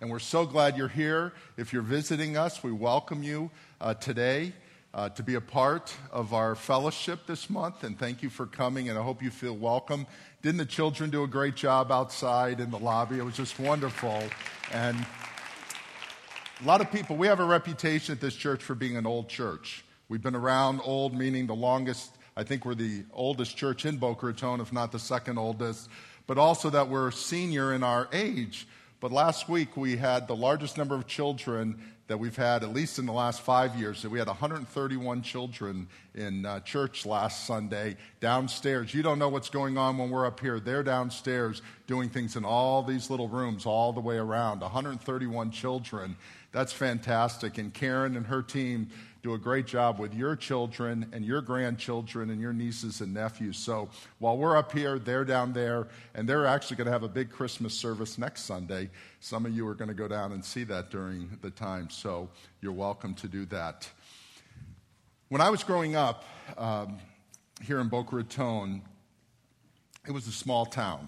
and we're so glad you're here. If you're visiting us, we welcome you today to be a part of our fellowship this month, and thank you for coming, and I hope you feel welcome. Didn't the children do a great job outside in the lobby? It was just wonderful, and a lot of people, we have a reputation at this church for being an old church. We've been around, old meaning the longest. I think we're the oldest church in Boca Raton, if not the second oldest, but also that we're senior in our age. But last week we had the largest number of children that we've had, at least in the last 5 years. We had 131 children in church last Sunday downstairs. You don't know what's going on when we're up here. They're downstairs doing things in all these little rooms all the way around. 131 children. That's fantastic. And Karen and her team do a great job with your children and your grandchildren and your nieces and nephews. So while we're up here, they're down there, and they're actually going to have a big Christmas service next Sunday. Some of you are going to go down and see that during the time, so you're welcome to do that. When I was growing up here in Boca Raton, it was a small town.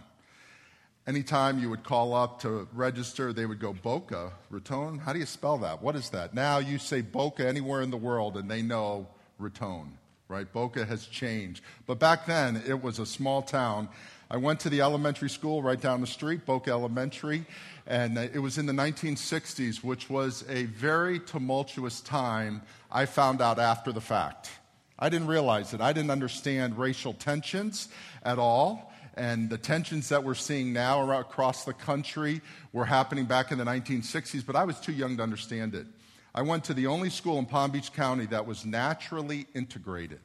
Anytime you would call up to register, they would go, Boca Raton? How do you spell that? What is that? Now you say Boca anywhere in the world, and they know Raton, right? Boca has changed. But back then, it was a small town. I went to the elementary school right down the street, Boca Elementary, and it was in the 1960s, which was a very tumultuous time, I found out after the fact. I didn't realize it. I didn't understand racial tensions at all. And the tensions that we're seeing now across the country were happening back in the 1960s, but I was too young to understand it. I went to the only school in Palm Beach County that was naturally integrated.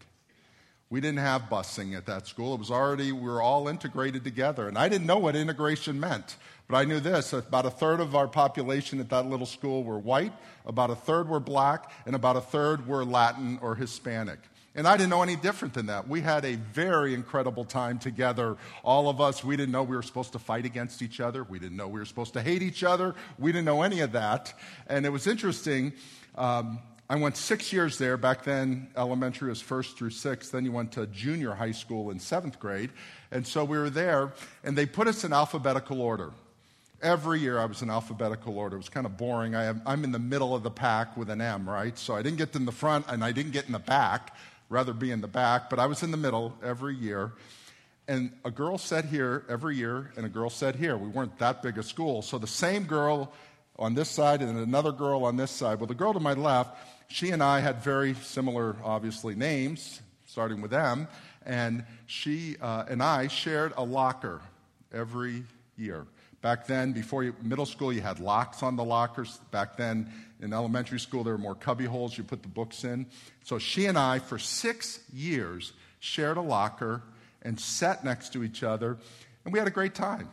We didn't have busing at that school. We were all integrated together. And I didn't know what integration meant. But I knew this, about a third of our population at that little school were white, about a third were black, and about a third were Latin or Hispanic. And I didn't know any different than that. We had a very incredible time together, all of us. We didn't know we were supposed to fight against each other. We didn't know we were supposed to hate each other. We didn't know any of that. And it was interesting. I went 6 years there. Back then, elementary was 1st through 6th. Then you went to junior high school in 7th grade. And so we were there, and they put us in alphabetical order. Every year I was in alphabetical order. It was kind of boring. I'm in the middle of the pack with an M, right? So I didn't get in the front, and I didn't get in the back. Rather be in the back, but I was in the middle every year. And a girl sat here every year, and a girl sat here. We weren't that big a school. So the same girl on this side and another girl on this side. Well, the girl to my left, she and I had very similar, obviously, names, starting with M. And she and I shared a locker every year. Back then, middle school, you had locks on the lockers. Back then, in elementary school, there were more cubby holes you put the books in. So she and I, for 6 years, shared a locker and sat next to each other, and we had a great time.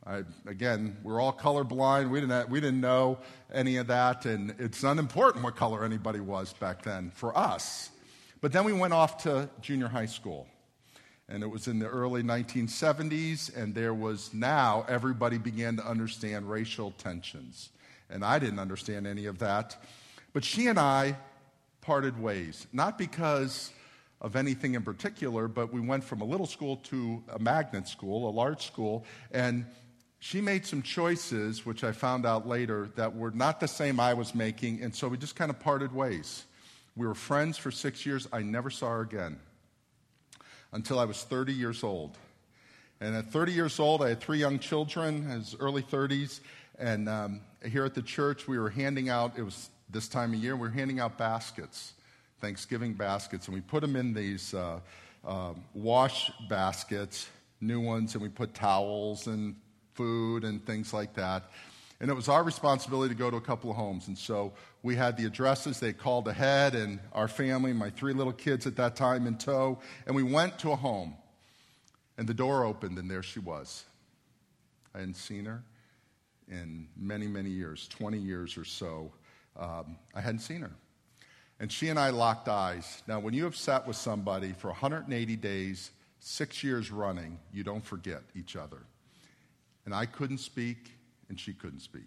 Again, we're all colorblind. We didn't know any of that, and it's unimportant what color anybody was back then for us. But then we went off to junior high school. And it was in the early 1970s, and now everybody began to understand racial tensions. And I didn't understand any of that. But she and I parted ways, not because of anything in particular, but we went from a little school to a magnet school, a large school, and she made some choices, which I found out later, that were not the same I was making, and so we just kind of parted ways. We were friends for 6 years. I never saw her again until I was 30 years old. And at 30 years old, I had 3 young children, in his early 30s, and here at the church, we were handing out, it was this time of year, we were handing out baskets, Thanksgiving baskets, and we put them in these wash baskets, new ones, and we put towels and food and things like that. And it was our responsibility to go to a couple of homes. And so we had the addresses. They called ahead, and our family, my 3 little kids at that time in tow, and we went to a home. And the door opened, and there she was. I hadn't seen her in many, many years, 20 years or so. I hadn't seen her. And she and I locked eyes. Now, when you have sat with somebody for 180 days, 6 years running, you don't forget each other. And I couldn't speak, and she couldn't speak.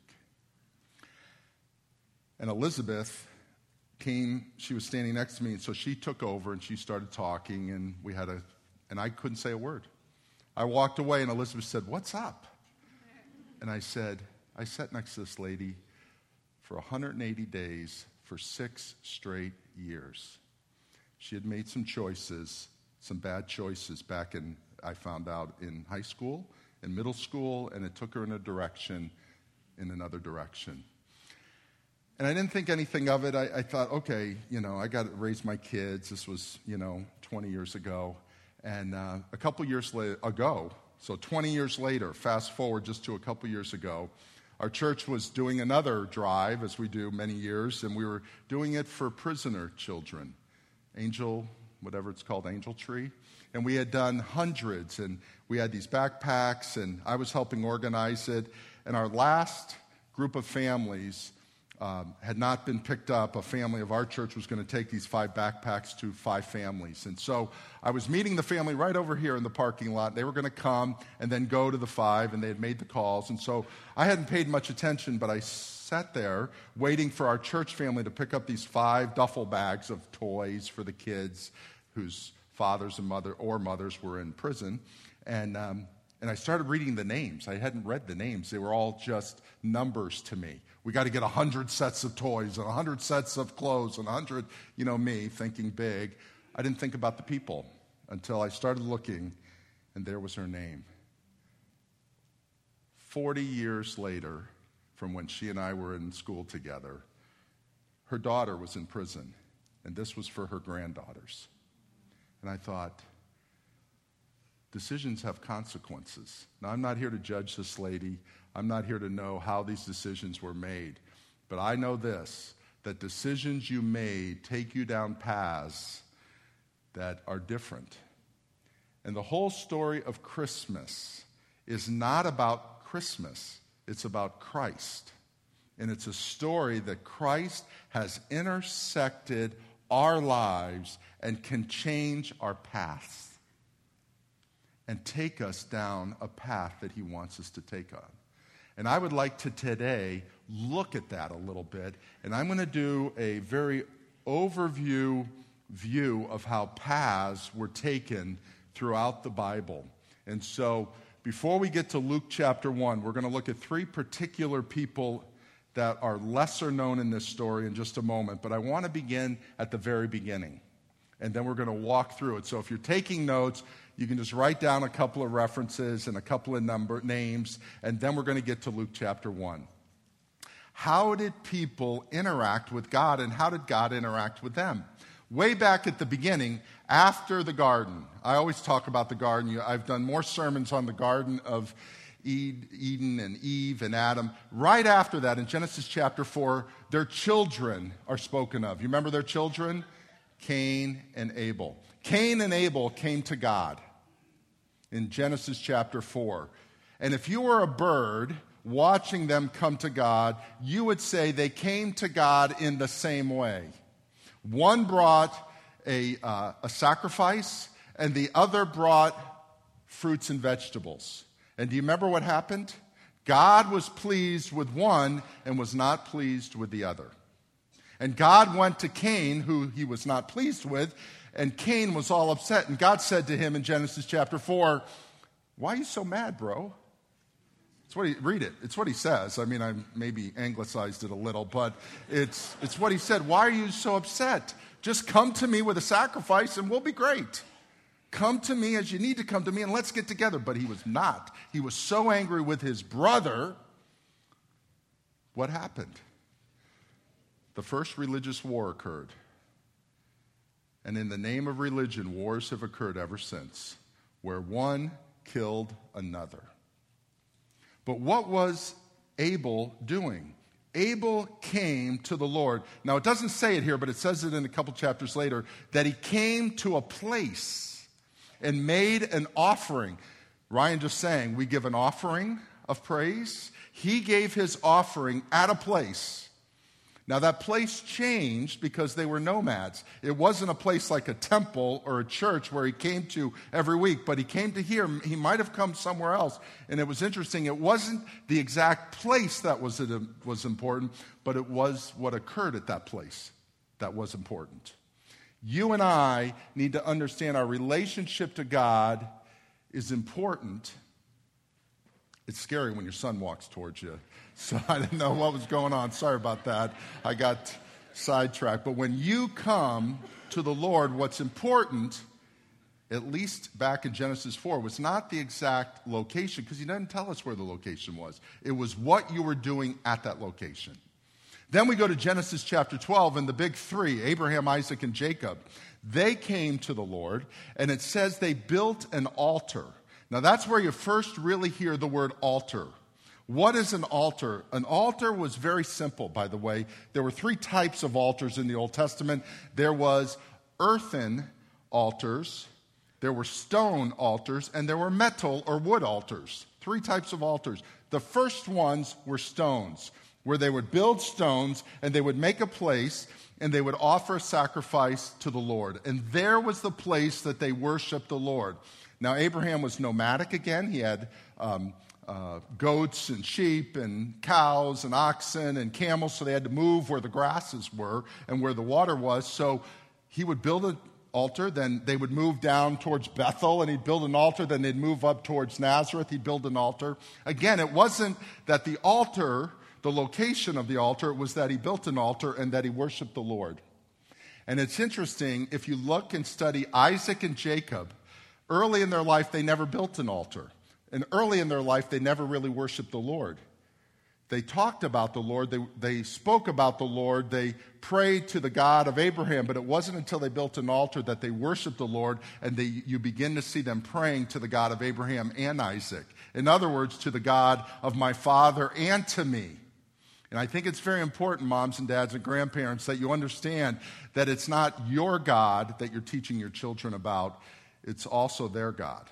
And Elizabeth came, she was standing next to me, and so she took over, and she started talking, and and I couldn't say a word. I walked away, and Elizabeth said, "What's up?" And I said, I sat next to this lady for 180 days for 6 straight years. She had made some choices, some bad choices back in, I found out, in high school, in middle school, and it took her in another direction. And I didn't think anything of it. I thought, okay, I got to raise my kids. This was, 20 years ago. And a couple years ago, so 20 years later, fast forward just to a couple years ago, our church was doing another drive, as we do many years, and we were doing it for prisoner children. Angel, whatever it's called, Angel Tree. And we had done hundreds, and we had these backpacks, and I was helping organize it. And our last group of families had not been picked up. A family of our church was going to take these 5 backpacks to 5 families. And so I was meeting the family right over here in the parking lot. They were going to come and then go to the 5, and they had made the calls. And so I hadn't paid much attention, but I sat there waiting for our church family to pick up these 5 duffel bags of toys for the kids whose fathers and mothers were in prison. And I started reading the names. I hadn't read the names. They were all just numbers to me. We got to get 100 sets of toys and 100 sets of clothes and 100, me thinking big. I didn't think about the people until I started looking, and there was her name. 40 years later, from when she and I were in school together, her daughter was in prison, and this was for her granddaughters. And I thought, decisions have consequences. Now, I'm not here to judge this lady. I'm not here to know how these decisions were made. But I know this, that decisions you made take you down paths that are different. And the whole story of Christmas is not about Christmas. It's about Christ. And it's a story that Christ has intersected our lives and can change our paths and take us down a path that he wants us to take on. And I would like to today look at that a little bit, and I'm going to do a very overview view of how paths were taken throughout the Bible. And so before we get to Luke chapter 1, we're going to look at 3 particular people that are lesser known in this story in just a moment, but I want to begin at the very beginning, and then we're going to walk through it. So if you're taking notes, you can just write down a couple of references and a couple of names, and then we're going to get to Luke chapter 1. How did people interact with God, and how did God interact with them? Way back at the beginning, after the garden, I always talk about the garden. I've done more sermons on the Garden of Eden and Eve and Adam. Right after that, in Genesis chapter 4, their children are spoken of. You remember their children? Cain and Abel. Cain and Abel came to God in Genesis chapter 4. And if you were a bird watching them come to God, you would say they came to God in the same way. One brought a sacrifice, and the other brought fruits and vegetables. And do you remember what happened? God was pleased with one and was not pleased with the other. And God went to Cain, who he was not pleased with, and Cain was all upset. And God said to him in Genesis chapter 4, "Why are you so mad, bro?" Read it. It's what he says. I mean, I maybe anglicized it a little, but it's what he said. Why are you so upset? Just come to me with a sacrifice and we'll be great. Come to me as you need to come to me and let's get together. But he was not. He was so angry with his brother. What happened? The first religious war occurred. And in the name of religion, wars have occurred ever since, where one killed another. But what was Abel doing? Abel came to the Lord. Now, it doesn't say it here, but it says it in a couple chapters later, that he came to a place and made an offering. Ryan just sang, we give an offering of praise. He gave his offering at a place. Now, that place changed because they were nomads. It wasn't a place like a temple or a church where he came to every week, but he came to here. He might have come somewhere else. And it was interesting. It wasn't the exact place that was important, but it was what occurred at that place that was important. You and I need to understand our relationship to God is important, It's scary when your son walks towards you. So I didn't know what was going on. Sorry about that. I got sidetracked. But when you come to the Lord, what's important, at least back in Genesis 4, was not the exact location, because he doesn't tell us where the location was. It was what you were doing at that location. Then we go to Genesis chapter 12, and the big three, Abraham, Isaac, and Jacob, they came to the Lord, and it says they built an altar. Now that's where you first really hear the word altar. What is an altar? An altar was very simple, by the way. There were three types of altars in the Old Testament. There was earthen altars, there were stone altars, and there were metal or wood altars. Three types of altars. The first ones were stones, where they would build stones and they would make a place and they would offer a sacrifice to the Lord. And there was the place that they worshiped the Lord. Now, Abraham was nomadic again. He had goats and sheep and cows and oxen and camels, so they had to move where the grasses were and where the water was. So he would build an altar, then they would move down towards Bethel, and he'd build an altar, then they'd move up towards Nazareth, he'd build an altar. Again, it wasn't that the altar, the location of the altar, it was that he built an altar and that he worshiped the Lord. And it's interesting, if you look and study Isaac and Jacob, early in their life, they never built an altar. And early in their life, they never really worshiped the Lord. They talked about the Lord. They spoke about the Lord. They prayed to the God of Abraham. But it wasn't until they built an altar that they worshiped the Lord, and you begin to see them praying to the God of Abraham and Isaac. In other words, to the God of my father and to me. And I think it's very important, moms and dads and grandparents, that you understand that it's not your God that you're teaching your children about. It's also their God.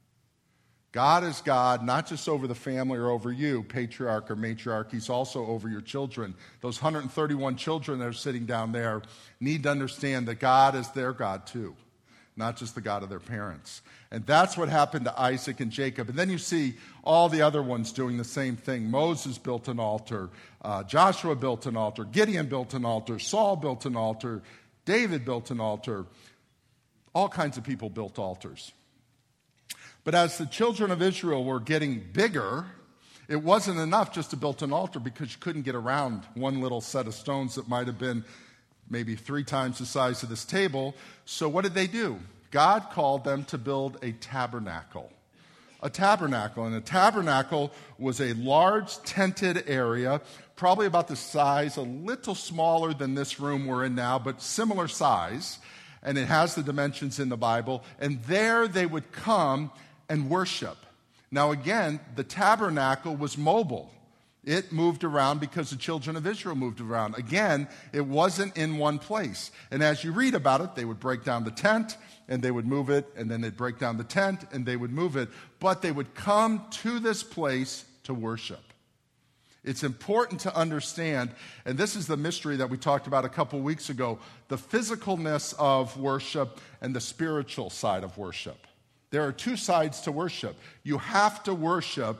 God is God, not just over the family or over you, patriarch or matriarch. He's also over your children. Those 131 children that are sitting down there need to understand that God is their God too, not just the God of their parents. And that's what happened to Isaac and Jacob. And then you see all the other ones doing the same thing. Moses built an altar. Joshua built an altar. Gideon built an altar. Saul built an altar. David built an altar. All kinds of people built altars. But as the children of Israel were getting bigger, it wasn't enough just to build an altar, because you couldn't get around one little set of stones that might have been maybe 3 times the size of this table. So what did they do? God called them to build a tabernacle. A tabernacle. And a tabernacle was a large tented area, probably about the size, a little smaller than this room we're in now, but similar size. And it has the dimensions in the Bible. And there they would come and worship. Now again, the tabernacle was mobile. It moved around because the children of Israel moved around. Again, it wasn't in one place. And as you read about it, they would break down the tent and they would move it, and then they'd break down the tent and they would move it. But they would come to this place to worship. It's important to understand, and this is the mystery that we talked about a couple weeks ago, the physicalness of worship and the spiritual side of worship. There are 2 sides to worship. You have to worship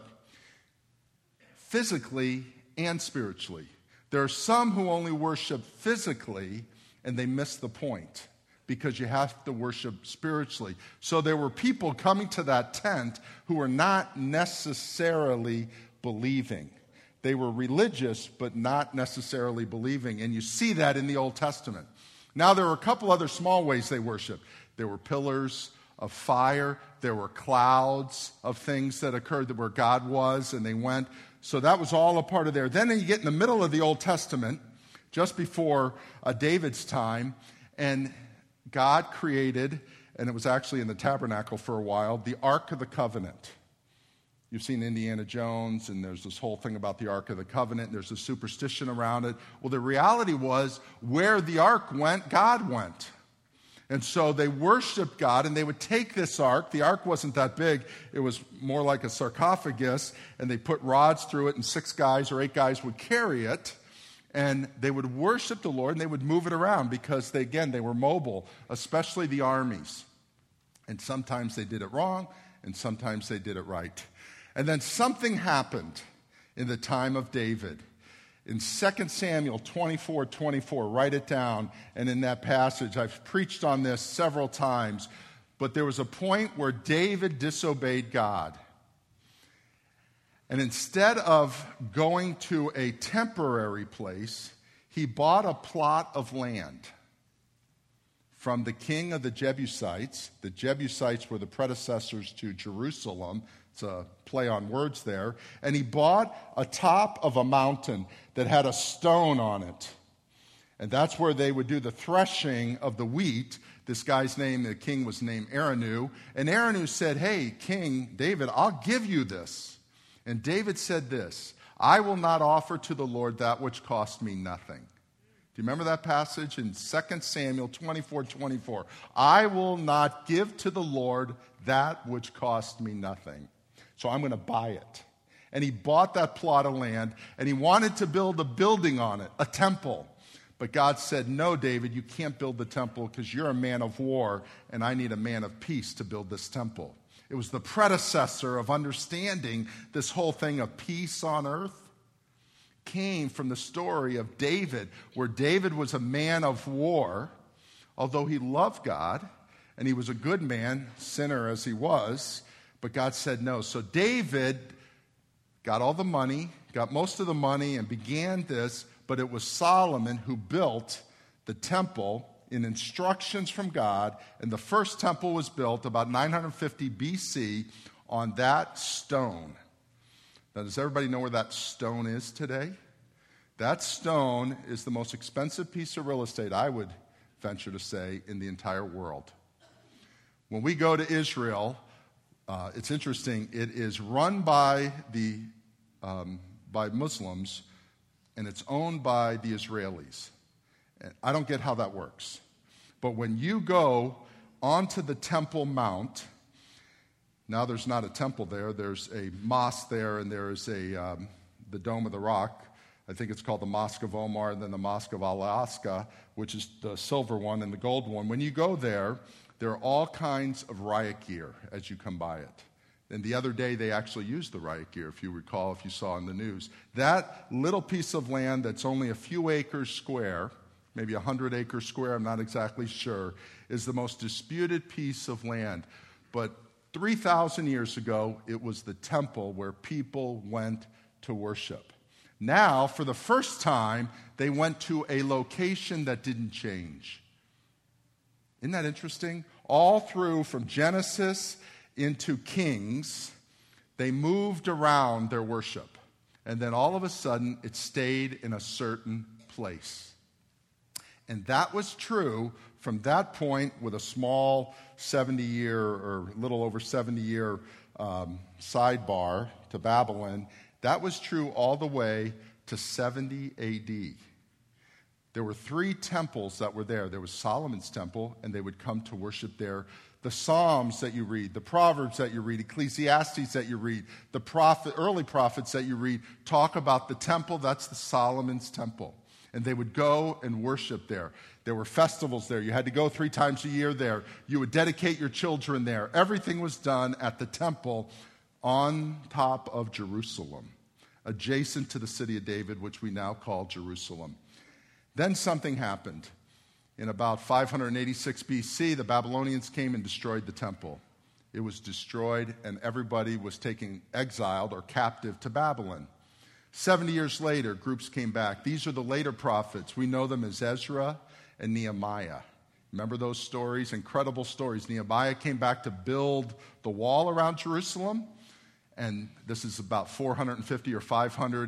physically and spiritually. There are some who only worship physically, and they miss the point, because you have to worship spiritually. So there were people coming to that tent who were not necessarily believing. They were religious, but not necessarily believing. And you see that in the Old Testament. Now, there were a couple other small ways they worshiped. There were pillars of fire. There were clouds of things that occurred where God was, and they went. So that was all a part of there. Then you get in the middle of the Old Testament, just before David's time, and God created, and it was actually in the tabernacle for a while, the Ark of the Covenant. You've seen Indiana Jones, and there's this whole thing about the Ark of the Covenant. There's a superstition around it. Well, the reality was, where the Ark went, God went. And so they worshiped God, and they would take this ark. The ark wasn't that big. It was more like a sarcophagus, and they put rods through it, and 6 guys or 8 guys would carry it, and they would worship the Lord, and they would move it around because, they were mobile, especially the armies. And sometimes they did it wrong, and sometimes they did it right. And then something happened in the time of David. In 2 Samuel 24:24, write it down. And in that passage, I've preached on this several times, but there was a point where David disobeyed God. And instead of going to a temporary place, he bought a plot of land from the king of the Jebusites. The Jebusites were the predecessors to Jerusalem. It's a play on words there. And he bought a top of a mountain that had a stone on it. And that's where they would do the threshing of the wheat. This guy's name, the king was named Araunah. And Araunah said, "Hey, King David, I'll give you this." And David said this, "I will not offer to the Lord that which cost me nothing." Do you remember that passage in 2 Samuel 24:24? "I will not give to the Lord that which cost me nothing. So I'm going to buy it." And he bought that plot of land, and he wanted to build a building on it, a temple. But God said, "No, David, you can't build the temple because you're a man of war, and I need a man of peace to build this temple." It was the predecessor of understanding this whole thing of peace on earth. Came from the story of David, where David was a man of war, although he loved God, and he was a good man, sinner as he was, but God said no. So David got all the money, got most of the money, and began this, but it was Solomon who built the temple in instructions from God, and the first temple was built about 950 BC on that stone. Now, does everybody know where that stone is today? That stone is the most expensive piece of real estate, I would venture to say, in the entire world. When we go to Israel, it's interesting. It is run by Muslims, and it's owned by the Israelis. And I don't get how that works. But when you go onto the Temple Mount, now there's not a temple there. There's a mosque there, and there's the Dome of the Rock. I think it's called the Mosque of Omar, and then the Mosque of Al-Aqsa, which is the silver one, and the gold one. When you go there, there are all kinds of riot gear as you come by it. And the other day, they actually used the riot gear, if you recall, if you saw in the news. That little piece of land that's only a few acres square, maybe 100 acres square, I'm not exactly sure, is the most disputed piece of land. But 3,000 years ago, it was the temple where people went to worship. Now, for the first time, they went to a location that didn't change. Isn't that interesting? All through, from Genesis into Kings, they moved around their worship. And then all of a sudden, it stayed in a certain place. And that was true from that point with a small 70-year or a little over 70-year sidebar to Babylon. That was true all the way to 70 A.D. There were 3 temples that were there. There was Solomon's temple, and they would come to worship there. The Psalms that you read, the Proverbs that you read, Ecclesiastes that you read, the early prophets that you read talk about the temple. That's the Solomon's temple. And they would go and worship there. There were festivals there. You had to go 3 times a year there. You would dedicate your children there. Everything was done at the temple on top of Jerusalem, adjacent to the city of David, which we now call Jerusalem. Then something happened. In about 586 BC, the Babylonians came and destroyed the temple. It was destroyed, and everybody was taken exiled or captive to Babylon. 70 years later, groups came back. These are the later prophets. We know them as Ezra and Nehemiah. Remember those stories? Incredible stories. Nehemiah came back to build the wall around Jerusalem, and this is about 450 or 500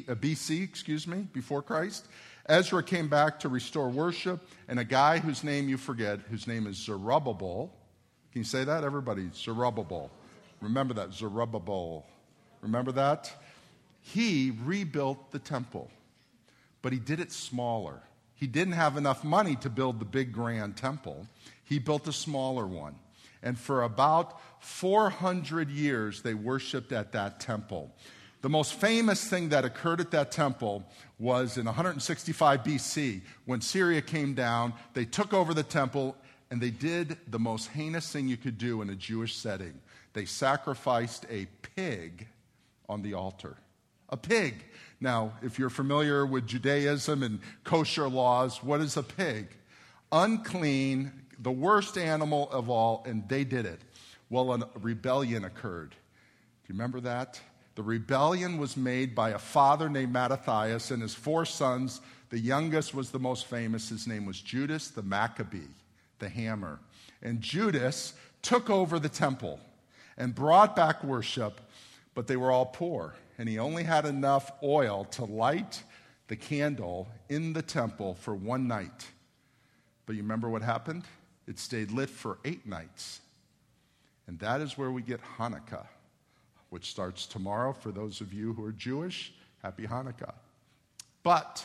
BC, before Christ. Ezra came back to restore worship, and a guy whose name you forget, whose name is Zerubbabel. Can you say that, everybody? Zerubbabel. Remember that, Zerubbabel. Remember that? He rebuilt the temple, but he did it smaller. He didn't have enough money to build the big grand temple. He built a smaller one. And for about 400 years, they worshiped at that temple. The most famous thing that occurred at that temple was in 165 BC, when Syria came down. They took over the temple, and they did the most heinous thing you could do in a Jewish setting. They sacrificed a pig on the altar. A pig. Now, if you're familiar with Judaism and kosher laws, what is a pig? Unclean, the worst animal of all, and they did it. Well, a rebellion occurred. Do you remember that? The rebellion was made by a father named Mattathias and his 4 sons. The youngest was the most famous. His name was Judas the Maccabee, the hammer. And Judas took over the temple and brought back worship, but they were all poor. And he only had enough oil to light the candle in the temple for 1 night. But you remember what happened? It stayed lit for 8 nights. And that is where we get Hanukkah, which starts tomorrow. For those of you who are Jewish, happy Hanukkah. But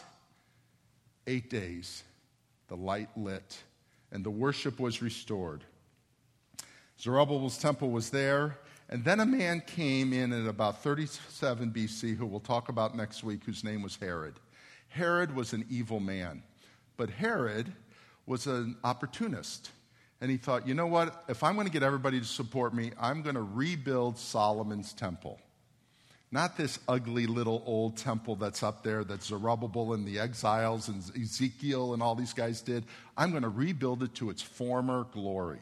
8 days, the light lit, and the worship was restored. Zerubbabel's temple was there, and then a man came in at about 37 BC, who we'll talk about next week, whose name was Herod. Herod was an evil man, but Herod was an opportunist. And he thought, you know what, if I'm going to get everybody to support me, I'm going to rebuild Solomon's temple. Not this ugly little old temple that's up there that Zerubbabel and the exiles and Ezekiel and all these guys did. I'm going to rebuild it to its former glory.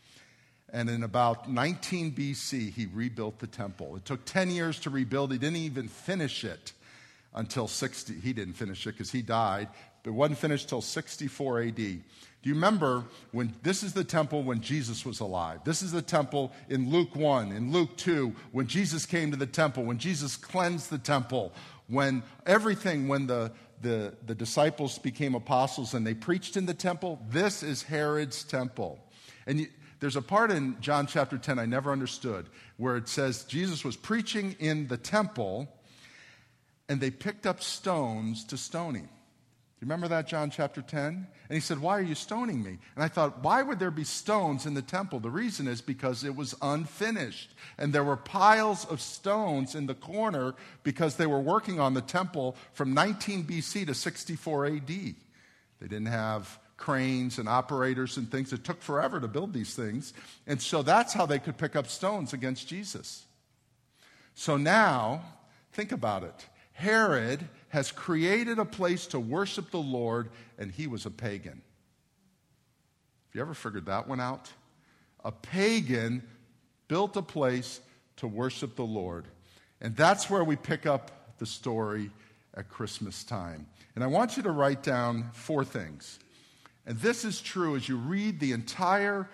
And in about 19 BC, he rebuilt the temple. It took 10 years to rebuild. He didn't even finish it until 60. He didn't finish it because he died. But it wasn't finished until 64 AD. Do you remember when this is the temple when Jesus was alive? This is the temple in Luke 1, in Luke 2, when Jesus came to the temple, when Jesus cleansed the temple, when the disciples became apostles and they preached in the temple. This is Herod's temple. And there's a part in John chapter 10 I never understood where it says Jesus was preaching in the temple and they picked up stones to stone him. You remember that, John chapter 10? And he said, why are you stoning me? And I thought, why would there be stones in the temple? The reason is because it was unfinished. And there were piles of stones in the corner because they were working on the temple from 19 BC to 64 AD. They didn't have cranes and operators and things. It took forever to build these things. And so that's how they could pick up stones against Jesus. So now, think about it. Herod has created a place to worship the Lord, and he was a pagan. Have you ever figured that one out? A pagan built a place to worship the Lord. And that's where we pick up the story at Christmas time. And I want you to write down 4 things. And this is true as you read the entire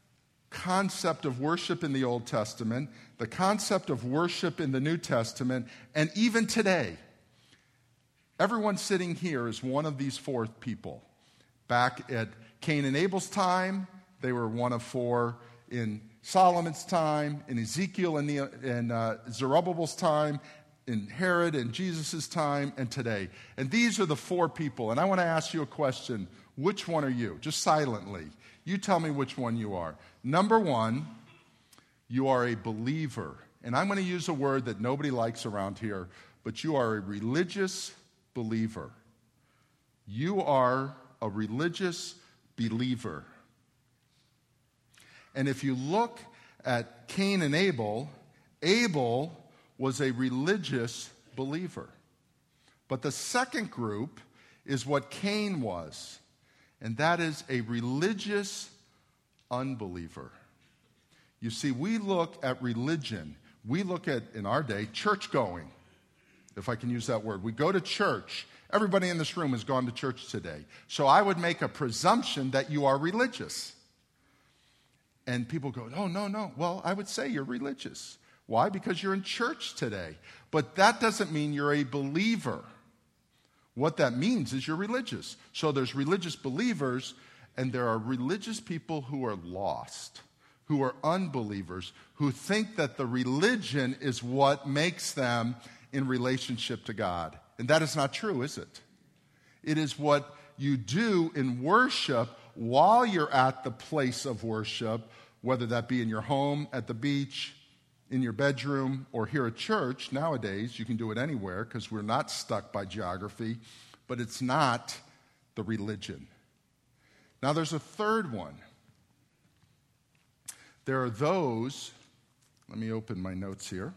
concept of worship in the Old Testament, the concept of worship in the New Testament, and even today. Everyone sitting here is one of these 4 people. Back at Cain and Abel's time, they were one of 4. In Solomon's time, in Ezekiel and Zerubbabel's time, in Herod and Jesus' time, and today. And these are the 4 people. And I want to ask you a question. Which one are you? Just silently. You tell me which one you are. Number 1, you are a believer. And I'm going to use a word that nobody likes around here, but you are a religious believer. You are a religious believer. And if you look at Cain and Abel, Abel was a religious believer. But the second group is what Cain was, and that is a religious unbeliever. You see, we look at religion, we look at, in our day, church going, if I can use that word. We go to church. Everybody in this room has gone to church today. So I would make a presumption that you are religious. And people go, oh, no. Well, I would say you're religious. Why? Because you're in church today. But that doesn't mean you're a believer. What that means is you're religious. So there's religious believers, and there are religious people who are lost, who are unbelievers, who think that the religion is what makes them in relationship to God. And that is not true, is it? It is what you do in worship while you're at the place of worship, whether that be in your home, at the beach, in your bedroom, or here at church. Nowadays, you can do it anywhere because we're not stuck by geography, but it's not the religion. Now, there's a third one. There are those, let me open my notes here.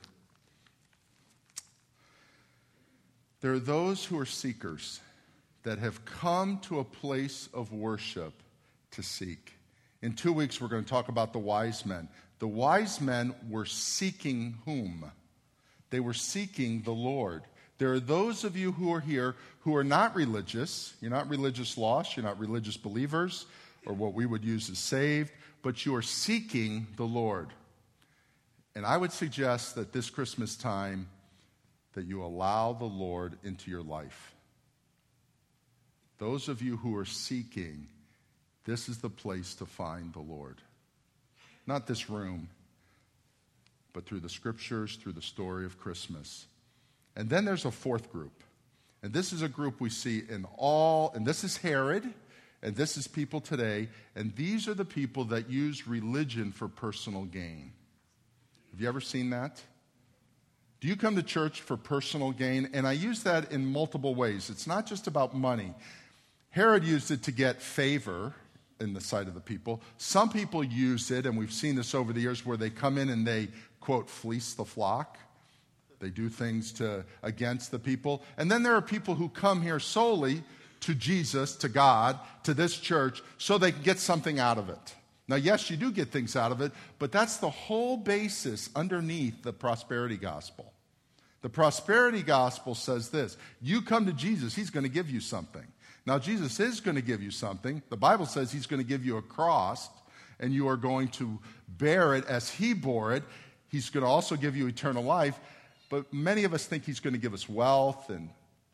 There are those who are seekers that have come to a place of worship to seek. In 2 weeks, we're going to talk about the wise men. The wise men were seeking whom? They were seeking the Lord. There are those of you who are here who are not religious. You're not religious lost. You're not religious believers, or what we would use as saved, but you are seeking the Lord. And I would suggest that this Christmas time that you allow the Lord into your life. Those of you who are seeking, this is the place to find the Lord. Not this room, but through the scriptures, through the story of Christmas. And then there's a fourth group. And this is a group we see in all, and this is Herod, and this is people today, and these are the people that use religion for personal gain. Have you ever seen that? Do you come to church for personal gain? And I use that in multiple ways. It's not just about money. Herod used it to get favor in the sight of the people. Some people use it, and we've seen this over the years, where they come in and they, quote, fleece the flock. They do things against the people. And then there are people who come here solely to Jesus, to God, to this church, so they can get something out of it. Now, yes, you do get things out of it, but that's the whole basis underneath the prosperity gospel. The prosperity gospel says this: you come to Jesus, he's going to give you something. Now, Jesus is going to give you something. The Bible says he's going to give you a cross, and you are going to bear it as he bore it. He's going to also give you eternal life. But many of us think he's going to give us wealth and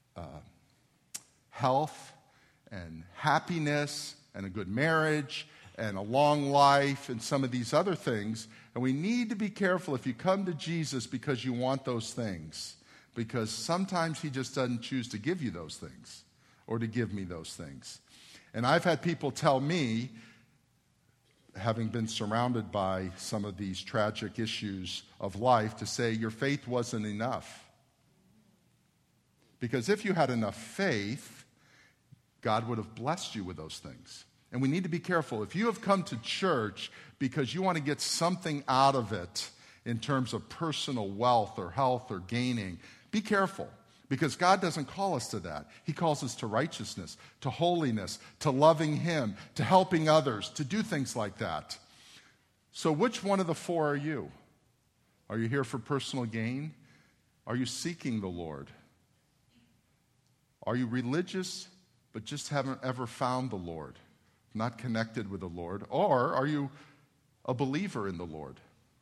health and happiness and a good marriage and a long life and some of these other things. And we need to be careful if you come to Jesus because you want those things, because sometimes he just doesn't choose to give you those things or to give me those things. And I've had people tell me, having been surrounded by some of these tragic issues of life, to say your faith wasn't enough. Because if you had enough faith, God would have blessed you with those things. And we need to be careful. If you have come to church because you want to get something out of it in terms of personal wealth or health or gaining, be careful. Because God doesn't call us to that. He calls us to righteousness, to holiness, to loving him, to helping others, to do things like that. So which one of the four are you? Are you here for personal gain? Are you seeking the Lord? Are you religious but just haven't ever found the Lord, not connected with the Lord? Or are you a believer in the Lord?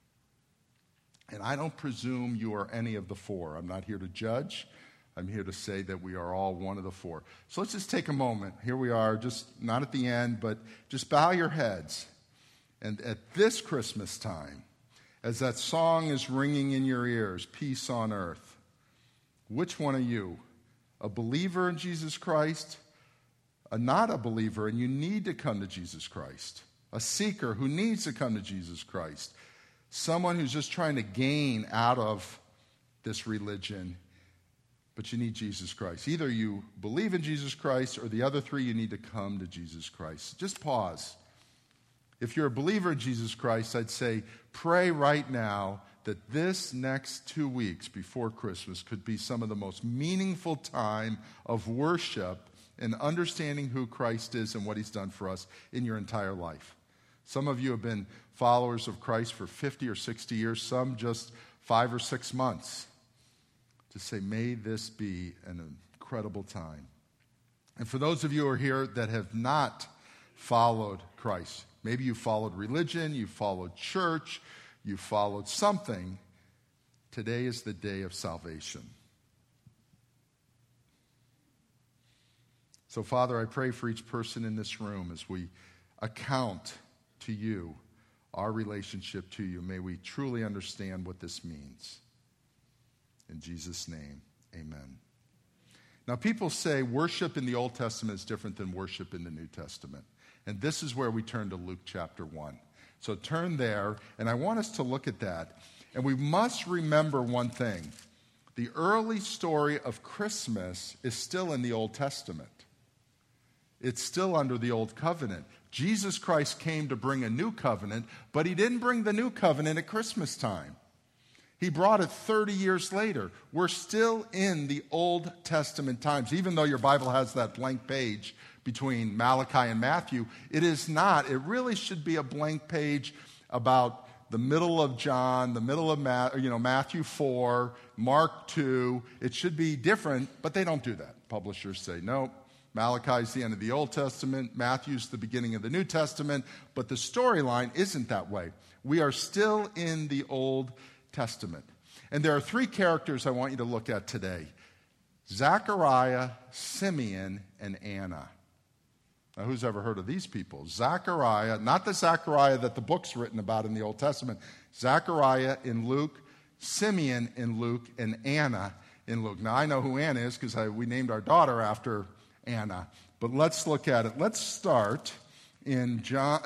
And I don't presume you are any of the four. I'm not here to judge. I'm here to say that we are all one of the four. So let's just take a moment. Here we are, just not at the end, but just bow your heads. And at this Christmas time, as that song is ringing in your ears, Peace on Earth, which one are you? A believer in Jesus Christ? Not a believer, and you need to come to Jesus Christ? A seeker who needs to come to Jesus Christ? Someone who's just trying to gain out of this religion, but you need Jesus Christ. Either you believe in Jesus Christ, or the other three, you need to come to Jesus Christ. Just pause. If you're a believer in Jesus Christ, I'd say pray right now that this next 2 weeks before Christmas could be some of the most meaningful time of worship and understanding who Christ is and what he's done for us in your entire life. Some of you have been followers of Christ for 50 or 60 years, some just 5 or 6 months. To say, may this be an incredible time. And for those of you who are here that have not followed Christ, maybe you followed religion, you followed church, you followed something, today is the day of salvation. So, Father, I pray for each person in this room as we account to you our relationship to you. May we truly understand what this means. In Jesus' name, amen. Now, people say worship in the Old Testament is different than worship in the New Testament. And this is where we turn to Luke chapter 1. So turn there, and I want us to look at that. And we must remember one thing. The early story of Christmas is still in the Old Testament. It's still under the Old Covenant. Jesus Christ came to bring a new covenant, but he didn't bring the new covenant at Christmas time. He brought it 30 years later. We're still in the Old Testament times. Even though your Bible has that blank page between Malachi and Matthew, it is not. It really should be a blank page about the middle of John, the middle of Matthew 4, Mark 2. It should be different, but they don't do that. Publishers say, no, Malachi's the end of the Old Testament, Matthew's the beginning of the New Testament, but the storyline isn't that way. We are still in the Old Testament. And there are three characters I want you to look at today: Zechariah, Simeon, and Anna. Now, who's ever heard of these people? Zechariah, not the Zechariah that the book's written about in the Old Testament. Zechariah in Luke, Simeon in Luke, and Anna in Luke. Now, I know who Anna is because we named our daughter after Anna. But let's look at it. Let's start in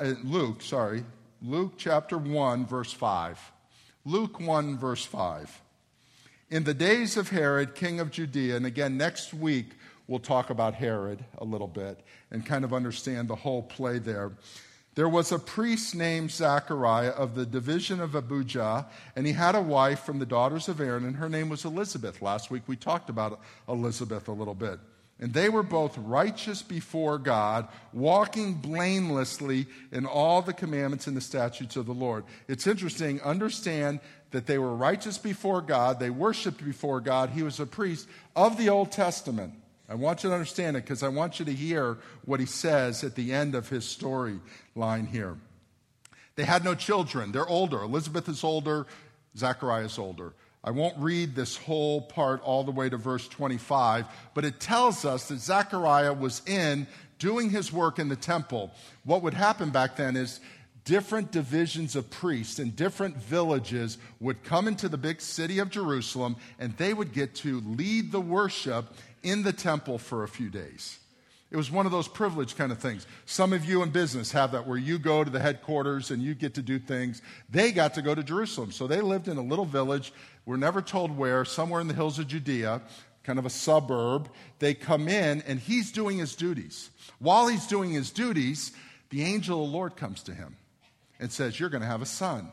Luke chapter 1, verse 5. Luke 1, verse 5. In the days of Herod, king of Judea, and again, next week, we'll talk about Herod a little bit and kind of understand the whole play there. There was a priest named Zechariah of the division of Abijah, and he had a wife from the daughters of Aaron, and her name was Elizabeth. Last week we talked about Elizabeth a little bit. And they were both righteous before God, walking blamelessly in all the commandments and the statutes of the Lord. It's interesting, understand that they were righteous before God, they worshiped before God. He was a priest of the Old Testament. I want you to understand it because I want you to hear what he says at the end of his storyline here. They had no children. They're older. Elizabeth is older. Zechariah is older. I won't read this whole part all the way to verse 25, but it tells us that Zechariah was doing his work in the temple. What would happen back then is different divisions of priests in different villages would come into the big city of Jerusalem, and they would get to lead the worship in the temple for a few days. It was one of those privileged kind of things. Some of you in business have that where you go to the headquarters and you get to do things. They got to go to Jerusalem. So they lived in a little village. We're never told where, somewhere in the hills of Judea, kind of a suburb. They come in and he's doing his duties. While he's doing his duties, the angel of the Lord comes to him and says, "You're going to have a son."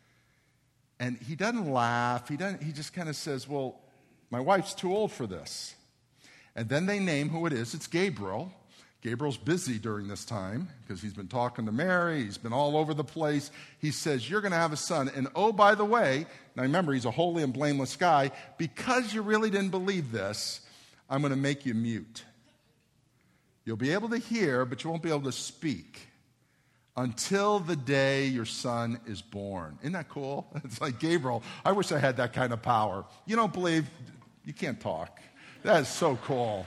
And he doesn't laugh. He just kind of says, "Well, my wife's too old for this." And then they name who it is. It's Gabriel. Gabriel's busy during this time because he's been talking to Mary. He's been all over the place. He says, "You're going to have a son. And oh, by the way," now remember, he's a holy and blameless guy. "Because you really didn't believe this, I'm going to make you mute. You'll be able to hear, but you won't be able to speak until the day your son is born." Isn't that cool? It's like Gabriel. I wish I had that kind of power. You don't believe, you can't talk. That is so cool.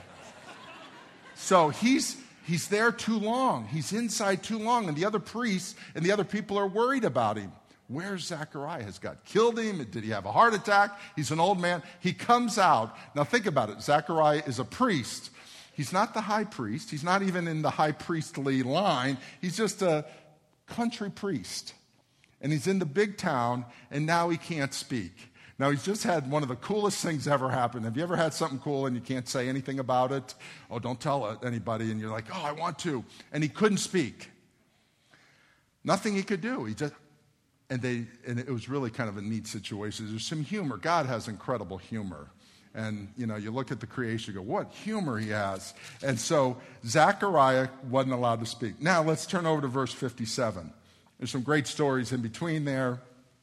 So he's there too long. He's inside too long. And the other priests and the other people are worried about him. Where's Zechariah? Has God killed him? Did he have a heart attack? He's an old man. He comes out. Now think about it. Zechariah is a priest. He's not the high priest. He's not even in the high priestly line. He's just a country priest. And he's in the big town, and now he can't speak. Now, he's just had one of the coolest things ever happen. Have you ever had something cool and you can't say anything about it? Oh, don't tell anybody. And you're like, "Oh, I want to." And he couldn't speak. Nothing he could do. And it was really kind of a neat situation. There's some humor. God has incredible humor. And, you look at the creation, you go, what humor he has. And so Zechariah wasn't allowed to speak. Now, let's turn over to verse 57. There's some great stories in between there.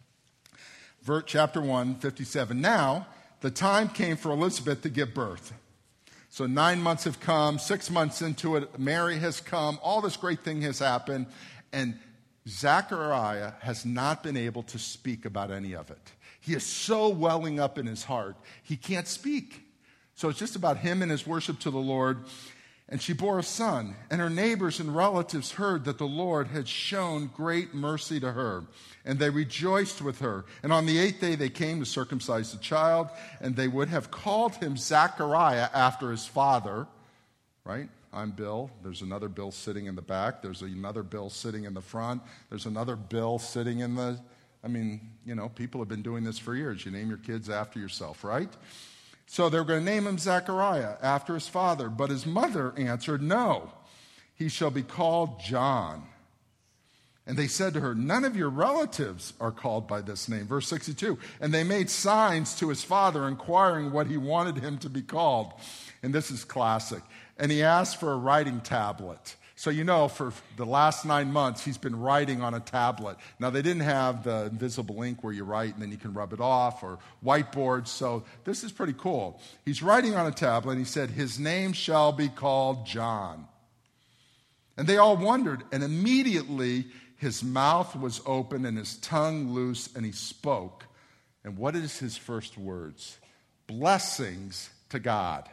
Chapter 1, 57. Now, the time came for Elizabeth to give birth. So 9 months have come, 6 months into it, Mary has come, all this great thing has happened, and Zechariah has not been able to speak about any of it. He is so welling up in his heart, he can't speak. So it's just about him and his worship to the Lord. And she bore a son, and her neighbors and relatives heard that the Lord had shown great mercy to her, and they rejoiced with her. And on the 8th day they came to circumcise the child, and they would have called him Zechariah after his father. Right? I'm Bill. There's another Bill sitting in the back. There's another Bill sitting in the front. There's another Bill sitting in the... people have been doing this for years. You name your kids after yourself, right? So they're going to name him Zechariah after his father. But his mother answered, "No, he shall be called John." And they said to her, "None of your relatives are called by this name." Verse 62, and they made signs to his father, inquiring what he wanted him to be called. And this is classic. And he asked for a writing tablet. So for the last 9 months, he's been writing on a tablet. Now, they didn't have the invisible ink where you write and then you can rub it off, or whiteboards, so this is pretty cool. He's writing on a tablet, and he said, his name shall be called John. And they all wondered, and immediately his mouth was open and his tongue loose, and he spoke. And what is his first words? Blessings to God.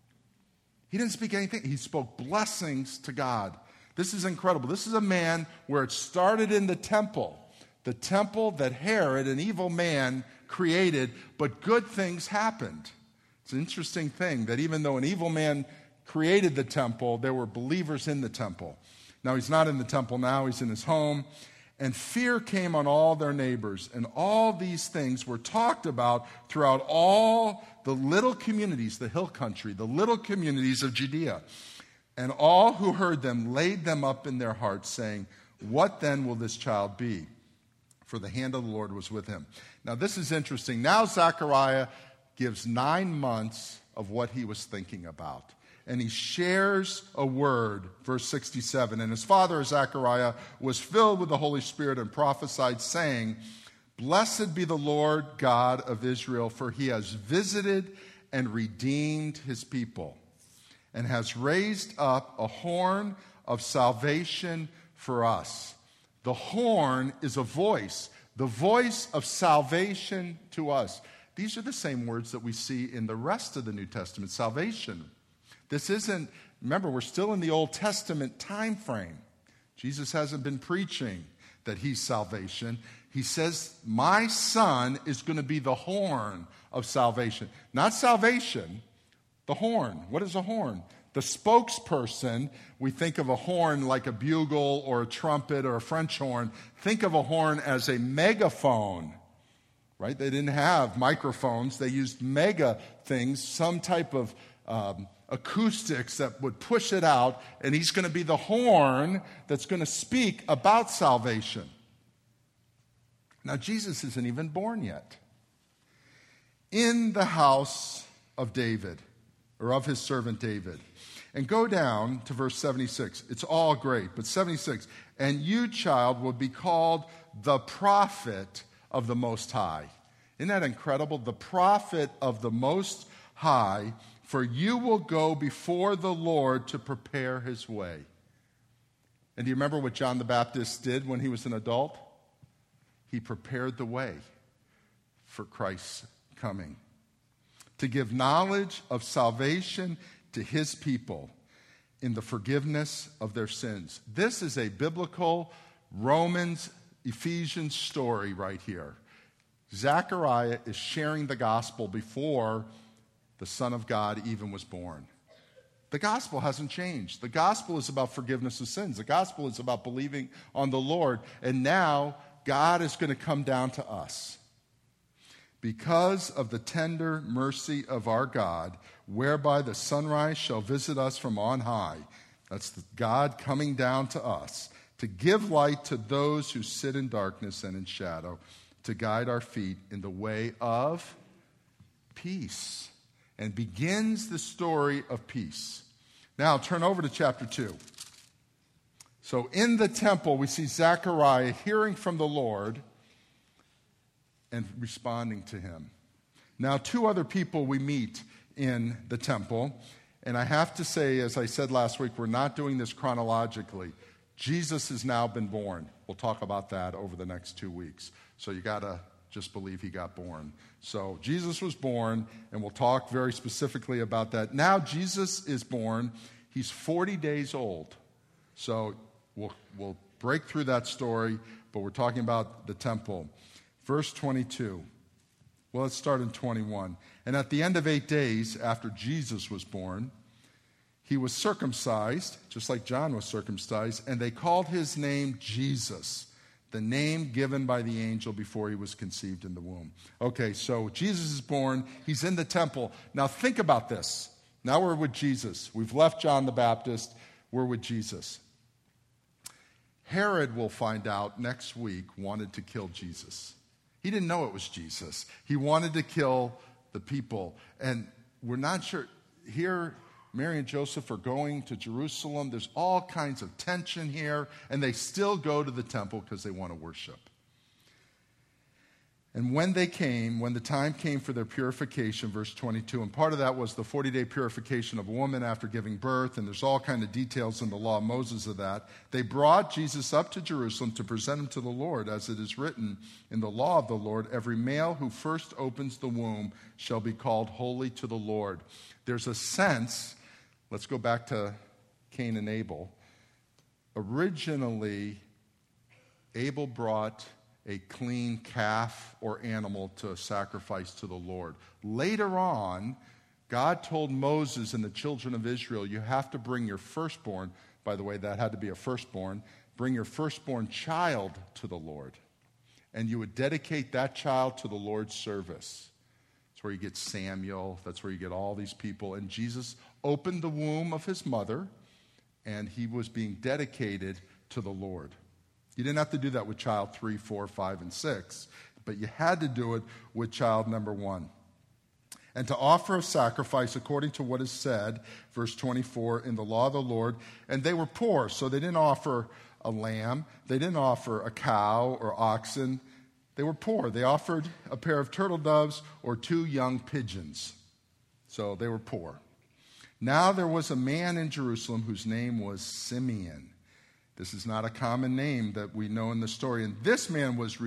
He didn't speak anything. He spoke blessings to God. This is incredible. This is a man where it started in the temple that Herod, an evil man, created, but good things happened. It's an interesting thing that even though an evil man created the temple, there were believers in the temple. Now, he's not in the temple now. He's in his home. And fear came on all their neighbors. And all these things were talked about throughout all the little communities, the hill country, the little communities of Judea. And all who heard them laid them up in their hearts, saying, what then will this child be? For the hand of the Lord was with him. Now, this is interesting. Now, Zechariah gives 9 months of what he was thinking about. And he shares a word, verse 67. And his father, Zechariah, was filled with the Holy Spirit and prophesied, saying, blessed be the Lord God of Israel, for he has visited and redeemed his people, and has raised up a horn of salvation for us. The horn is a voice, the voice of salvation to us. These are the same words that we see in the rest of the New Testament, salvation. This isn't, remember, we're still in the Old Testament time frame. Jesus hasn't been preaching that he's salvation. He says, my son is going to be the horn of salvation. Not salvation, the horn. What is a horn? The spokesperson. We think of a horn like a bugle or a trumpet or a French horn. Think of a horn as a megaphone, right? They didn't have microphones. They used mega things, some type of acoustics that would push it out, and he's going to be the horn that's going to speak about salvation. Now, Jesus isn't even born yet. In the house of David, or of his servant David. And go down to verse 76. It's all great, but 76. And you, child, will be called the prophet of the Most High. Isn't that incredible? The prophet of the Most High. For you will go before the Lord to prepare his way. And do you remember what John the Baptist did when he was an adult? He prepared the way for Christ's coming. To give knowledge of salvation to his people in the forgiveness of their sins. This is a biblical Romans, Ephesians story right here. Zechariah is sharing the gospel before the Son of God even was born. The gospel hasn't changed. The gospel is about forgiveness of sins. The gospel is about believing on the Lord. And now God is going to come down to us. Because of the tender mercy of our God, whereby the sunrise shall visit us from on high. That's God coming down to us, to give light to those who sit in darkness and in shadow, to guide our feet in the way of peace. And begins the story of peace. Now turn over to chapter 2. So in the temple, we see Zechariah hearing from the Lord and responding to him. Now 2 other people we meet in the temple. And I have to say, as I said last week, we're not doing this chronologically. Jesus has now been born. We'll talk about that over the next 2 weeks. So you got to just believe he got born. So Jesus was born, and we'll talk very specifically about that. Now Jesus is born. He's 40 days old. So we'll break through that story, but we're talking about the temple. Verse 22. Well, let's start in 21. And at the end of 8 days after Jesus was born, he was circumcised, just like John was circumcised, and they called his name Jesus, the name given by the angel before he was conceived in the womb. Okay, so Jesus is born. He's in the temple. Now think about this. Now we're with Jesus. We've left John the Baptist. We're with Jesus. Herod, we'll find out next week, wanted to kill Jesus. He didn't know it was Jesus. He wanted to kill the people. And we're not sure. Here, Mary and Joseph are going to Jerusalem. There's all kinds of tension here, and they still go to the temple because they want to worship. And when the time came for their purification, verse 22, and part of that was the 40-day purification of a woman after giving birth, and there's all kinds of details in the law of Moses of that. They brought Jesus up to Jerusalem to present him to the Lord, as it is written in the law of the Lord, every male who first opens the womb shall be called holy to the Lord. There's a sense, let's go back to Cain and Abel. Originally, Abel brought a clean calf or animal to sacrifice to the Lord. Later on, God told Moses and the children of Israel, you have to bring your firstborn, by the way, that had to be a firstborn, bring your firstborn child to the Lord. And you would dedicate that child to the Lord's service. That's where you get Samuel, that's where you get all these people. And Jesus opened the womb of his mother, and he was being dedicated to the Lord. You didn't have to do that with child 3, 4, 5, and 6, but you had to do it with child number 1. And to offer a sacrifice according to what is said, verse 24, in the law of the Lord. And they were poor, so they didn't offer a lamb. They didn't offer a cow or oxen. They were poor. They offered a pair of turtle doves or 2 young pigeons. So they were poor. Now there was a man in Jerusalem whose name was Simeon. This is not a common name that we know in the story. And this man was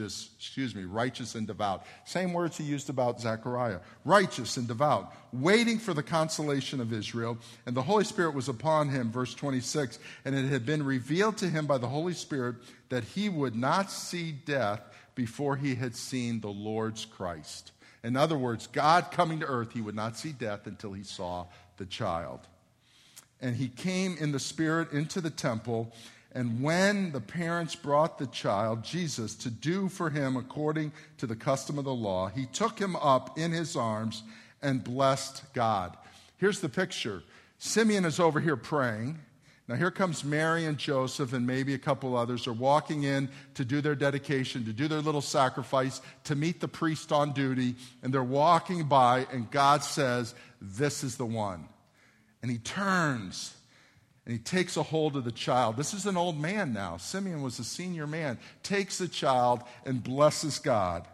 righteous and devout. Same words he used about Zechariah. Righteous and devout, waiting for the consolation of Israel. And the Holy Spirit was upon him, verse 26. And it had been revealed to him by the Holy Spirit that he would not see death before he had seen the Lord's Christ. In other words, God coming to earth, he would not see death until he saw the child. And he came in the Spirit into the temple, and when the parents brought the child, Jesus, to do for him according to the custom of the law, he took him up in his arms and blessed God. Here's the picture. Simeon is over here praying. Now here comes Mary and Joseph and maybe a couple others are walking in to do their dedication, to do their little sacrifice, to meet the priest on duty, and they're walking by, and God says, this is the one. And he turns and he takes a hold of the child. This is an old man now. Simeon was a senior man. Takes the child and blesses God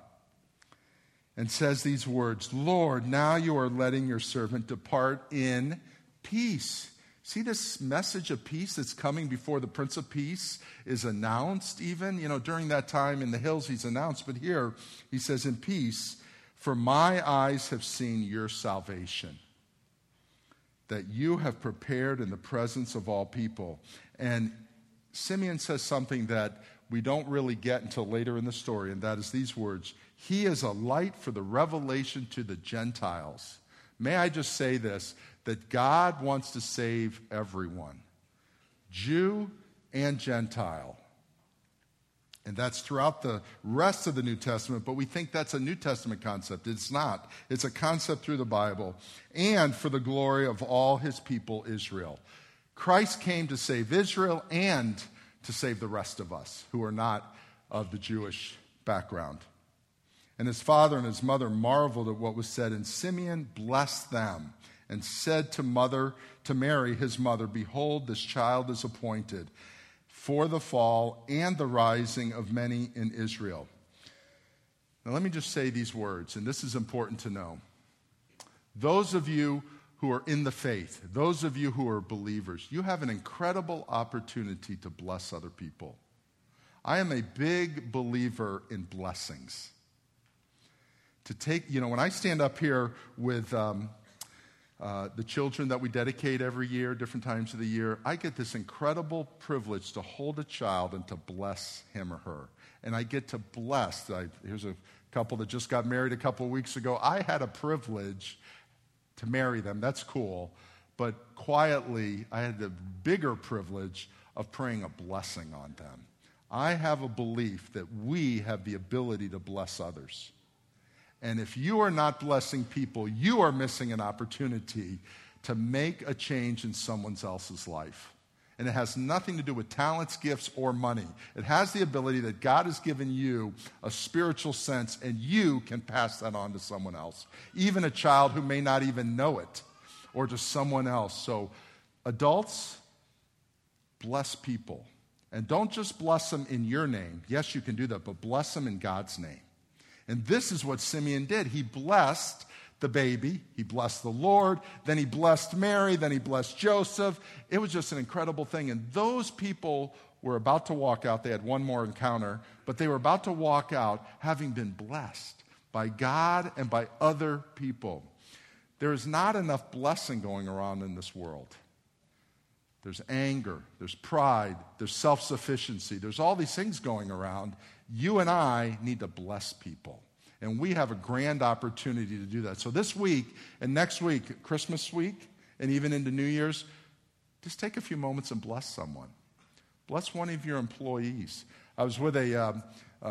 and says these words, Lord, now you are letting your servant depart in peace. See this message of peace that's coming before the Prince of Peace is announced even? During that time in the hills he's announced. But here he says, in peace, for my eyes have seen your salvation, that you have prepared in the presence of all people. And Simeon says something that we don't really get until later in the story, and that is these words, he is a light for the revelation to the Gentiles. May I just say this, that God wants to save everyone, Jew and Gentile. And that's throughout the rest of the New Testament, but we think that's a New Testament concept. It's not. It's a concept through the Bible. And for the glory of all his people, Israel. Christ came to save Israel and to save the rest of us who are not of the Jewish background. And his father and his mother marveled at what was said, and Simeon blessed them and said to Mary, his mother, behold, this child is appointed for the fall and the rising of many in Israel. Now let me just say these words, and this is important to know. Those of you who are in the faith, those of you who are believers, you have an incredible opportunity to bless other people. I am a big believer in blessings. When I stand up here with the children that we dedicate every year, different times of the year, I get this incredible privilege to hold a child and to bless him or her. And I get to bless. Here's a couple that just got married a couple of weeks ago. I had a privilege to marry them. That's cool. But quietly, I had the bigger privilege of praying a blessing on them. I have a belief that we have the ability to bless others. And if you are not blessing people, you are missing an opportunity to make a change in someone else's life. And it has nothing to do with talents, gifts, or money. It has the ability that God has given you a spiritual sense, and you can pass that on to someone else, even a child who may not even know it. or to someone else. So adults, bless people. And don't just bless them in your name. Yes, you can do that, but bless them in God's name. And this is what Simeon did. He blessed the baby. He blessed the Lord. Then he blessed Mary. Then he blessed Joseph. It was just an incredible thing. And those people were about to walk out. They had one more encounter, but they were about to walk out having been blessed by God and by other people. There is not enough blessing going around in this world. There's anger, there's pride, there's self-sufficiency. There's all these things going around. You and I need to bless people. And we have a grand opportunity to do that. So this week and next week, Christmas week, and even into New Year's, just take a few moments and bless someone. Bless one of your employees. I was with the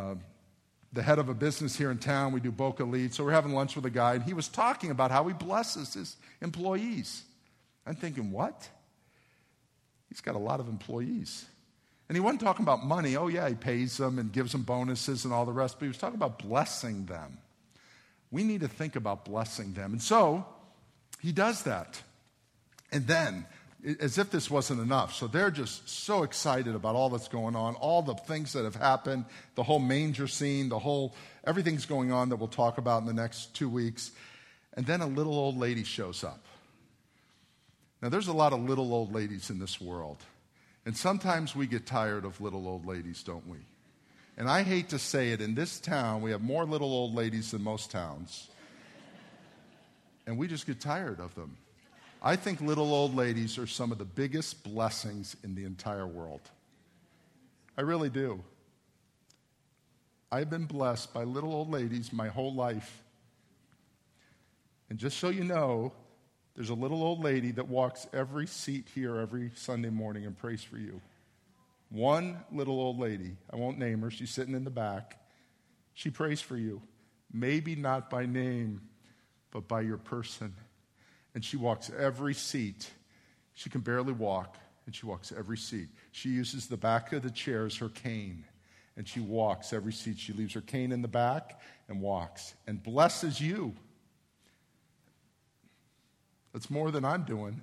head of a business here in town. We do Boca Lead. So we're having lunch with a guy, and he was talking about how he blesses his employees. I'm thinking, what? He's got a lot of employees. And he wasn't talking about money. Oh, yeah, he pays them and gives them bonuses and all the rest. But he was talking about blessing them. We need to think about blessing them. And so he does that. And then, as if this wasn't enough, so they're just so excited about all that's going on, all the things that have happened, the whole manger scene, everything's going on that we'll talk about in the next 2 weeks. And then a little old lady shows up. Now, there's a lot of little old ladies in this world. And sometimes we get tired of little old ladies, don't we? And I hate to say it, in this town, we have more little old ladies than most towns. And we just get tired of them. I think little old ladies are some of the biggest blessings in the entire world. I really do. I've been blessed by little old ladies my whole life. And just so you know, there's a little old lady that walks every seat here every Sunday morning and prays for you. One little old lady, I won't name her, she's sitting in the back. She prays for you. Maybe not by name, but by your person. And she walks every seat. She can barely walk, and she walks every seat. She uses the back of the chair as her cane, and she walks every seat. She leaves her cane in the back and walks and blesses you. That's more than I'm doing.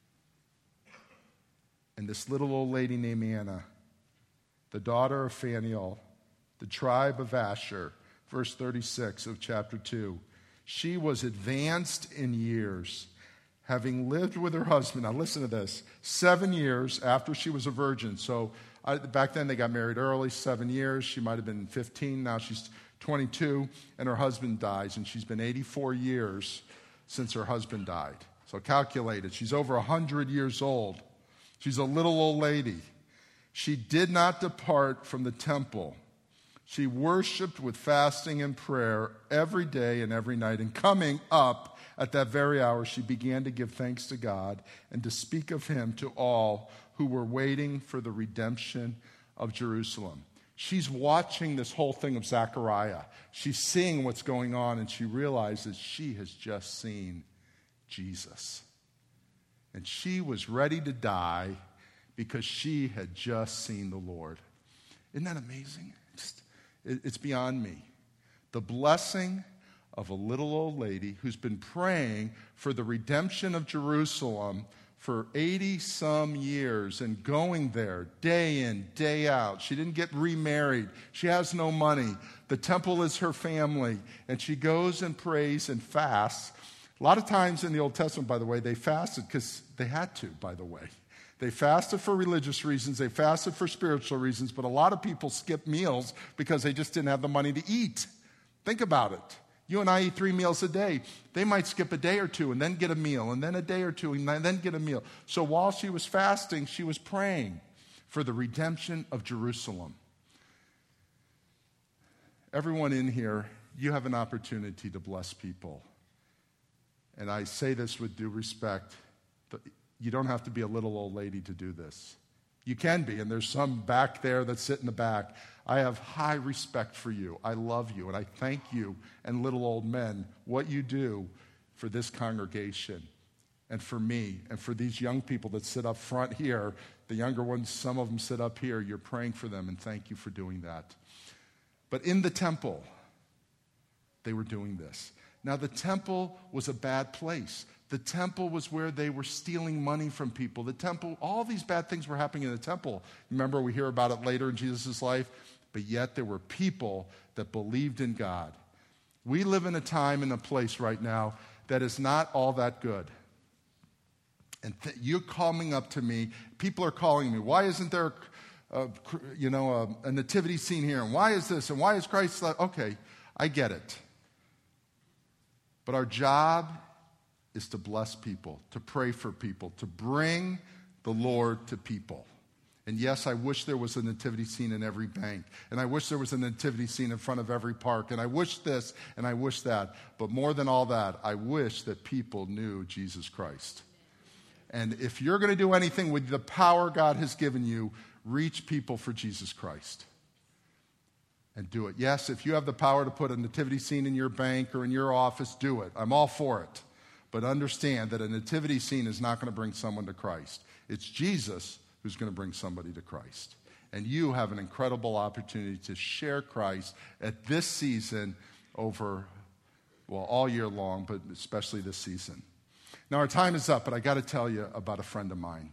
And this little old lady named Anna, the daughter of Phanuel, the tribe of Asher, verse 36 of chapter 2, she was advanced in years, having lived with her husband. Now listen to this. 7 years after she was a virgin. So back then they got married early, 7 years. She might have been 15. Now she's 22, and her husband dies. And she's been 84 years since her husband died. So calculate it. She's over 100 years old. She's a little old lady. She did not depart from the temple. She worshiped with fasting and prayer every day and every night. And coming up at that very hour, she began to give thanks to God and to speak of him to all who were waiting for the redemption of Jerusalem. She's watching this whole thing of Zechariah. She's seeing what's going on, and she realizes she has just seen Jesus. And she was ready to die because she had just seen the Lord. Isn't that amazing? It's beyond me. The blessing of a little old lady who's been praying for the redemption of Jerusalem for 80-some years and going there day in, day out. She didn't get remarried. She has no money. The temple is her family. And she goes and prays and fasts. A lot of times in the Old Testament, by the way, they fasted because they had to, by the way. They fasted for religious reasons. They fasted for spiritual reasons. But a lot of people skip meals because they just didn't have the money to eat. Think about it. You and I eat 3 meals a day. They might skip a day or two and then get a meal, and then a day or two and then get a meal. So while she was fasting, she was praying for the redemption of Jerusalem. Everyone in here, you have an opportunity to bless people. And I say this with due respect. You don't have to be a little old lady to do this. You can be, and there's some back there that sit in the back. I have high respect for you. I love you, and I thank you and little old men, what you do for this congregation and for me and for these young people that sit up front here. The younger ones, some of them sit up here. You're praying for them, and thank you for doing that. But in the temple, they were doing this. Now, the temple was a bad place. The temple was where they were stealing money from people. The temple, all these bad things were happening in the temple. Remember, we hear about it later in Jesus' life. But yet there were people that believed in God. We live in a time and a place right now that is not all that good. And you're coming up to me. People are calling me. Why isn't there a nativity scene here? And why is this? And why is Christ? Okay, I get it. But our job is to bless people, to pray for people, to bring the Lord to people. And yes, I wish there was a nativity scene in every bank. And I wish there was a nativity scene in front of every park. And I wish this and I wish that. But more than all that, I wish that people knew Jesus Christ. And if you're going to do anything with the power God has given you, reach people for Jesus Christ. And do it. Yes, if you have the power to put a nativity scene in your bank or in your office, do it. I'm all for it. But understand that a nativity scene is not going to bring someone to Christ. It's Jesus who's going to bring somebody to Christ. And you have an incredible opportunity to share Christ at this season over, all year long, but especially this season. Now, our time is up, but I got to tell you about a friend of mine.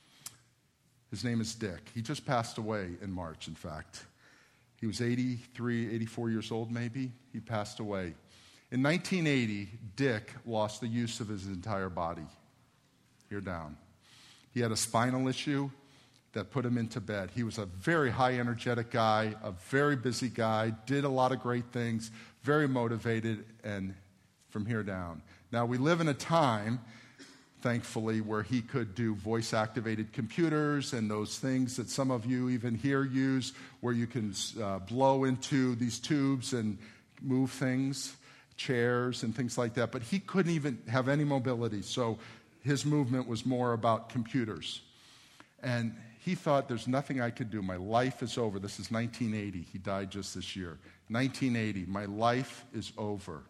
His name is Dick. He just passed away in March, in fact. He was 83, 84 years old, maybe. He passed away. In 1980, Dick lost the use of his entire body. Here down. He had a spinal issue that put him into bed. He was a very high energetic guy, a very busy guy, did a lot of great things, very motivated, and from here down. Now, we live in a time, thankfully, where he could do voice-activated computers and those things that some of you even here use, where you can blow into these tubes and move things, chairs and things like that. But he couldn't even have any mobility, so his movement was more about computers. And he thought, there's nothing I could do. My life is over. This is 1980. He died just this year. 1980, my life is over.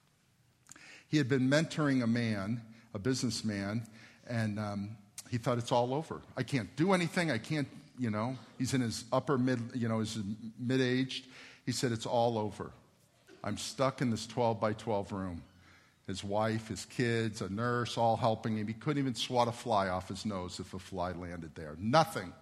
He had been mentoring a man, a businessman, and he thought, it's all over. I can't do anything. I can't, he's in his his mid-aged. He said, it's all over. I'm stuck in this 12 by 12 room. His wife, his kids, a nurse, all helping him. He couldn't even swat a fly off his nose if a fly landed there. Nothing.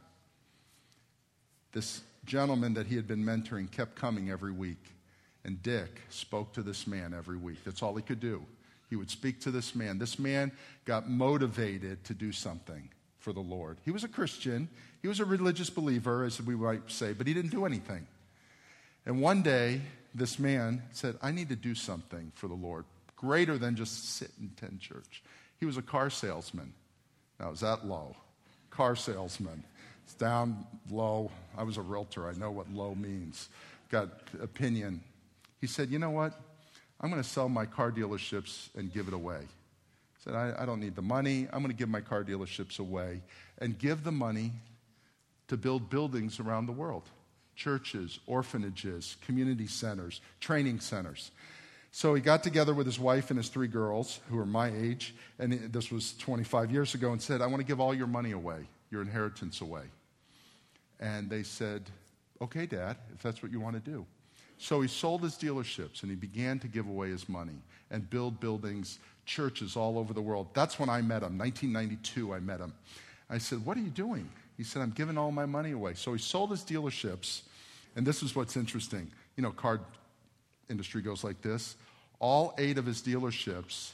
This gentleman that he had been mentoring kept coming every week. And Dick spoke to this man every week. That's all he could do. He would speak to this man. This man got motivated to do something for the Lord. He was a Christian. He was a religious believer, as we might say, but he didn't do anything. And one day, this man said, I need to do something for the Lord, greater than just sit and attend church. He was a car salesman. Now, is that low? Car salesman. It's down low. I was a realtor. I know what low means. Got opinion. He said, you know what? I'm going to sell my car dealerships and give it away. He said, I don't need the money. I'm going to give my car dealerships away and give the money to build buildings around the world. Churches, orphanages, community centers, training centers. So he got together with his wife and his 3 girls, who are my age, and this was 25 years ago, and said, I want to give all your money away, your inheritance away. And they said, okay, Dad, if that's what you want to do. So he sold his dealerships, and he began to give away his money and build buildings, churches all over the world. That's when I met him. 1992, I met him. I said, what are you doing? He said, I'm giving all my money away. So he sold his dealerships, and this is what's interesting. Car industry goes like this. All 8 of his dealerships,